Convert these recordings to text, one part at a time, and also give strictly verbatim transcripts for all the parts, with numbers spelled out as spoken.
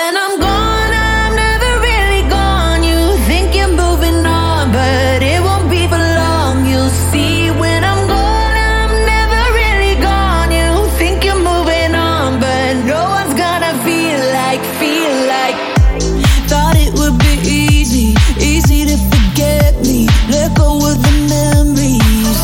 When I'm gone, I'm never really gone. You think you're moving on, but it won't be for long. You'll see when I'm gone, I'm never really gone. You think you're moving on, but no one's gonna feel like, feel like. Thought it would be easy, easy to forget me, let go of the memories.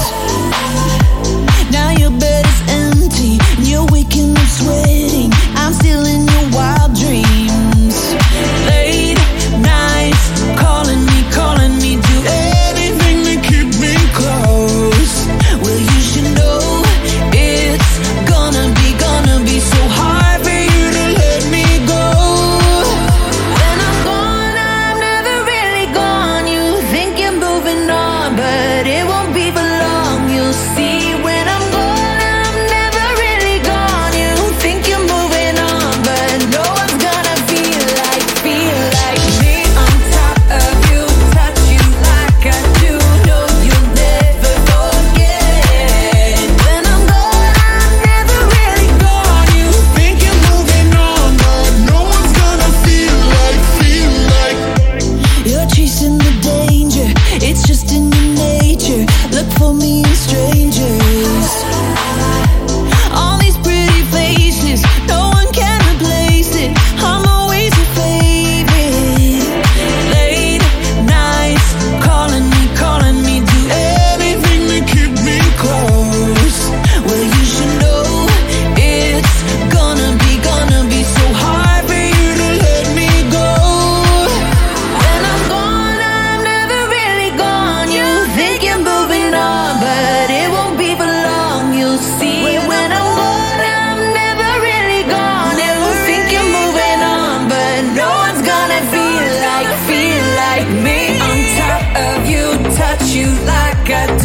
Now your bed is empty, and you're waking up sweating. I'm still in your wild dreams. Late nights, calling me, calling me, do anything to keep me close. Well, you should know it's gonna be, gonna be so hard for you to let me go. When I'm gone, I'm never really gone. You think you're moving on, but it won't be for long. You'll see when I'm gone, I'm never really gone. You think you're moving on, but no one's gonna feel like, feel like me. On top of you, touch you like I do. Know you'll never forget. When I'm gone, I'm never really gone. You Think you're moving on, but no one's gonna feel like, feel like. You're chasing the danger, it's just in your nature. Look for me in strangers. All these pretty faces, no one can replace it. I'm always your favorite. Late nights, calling me, calling me, do Anything to keep me close. well, you should know it's gonna be, gonna be so hard for you to let me go. When I'm gone, I'm never really gone. You think you're moving on, but it won't be for long. You'll see when I'm gone, I'm never really gone. You think you're moving on, but no one's gonna feel like, feel like me. On top of you, touch you like I do.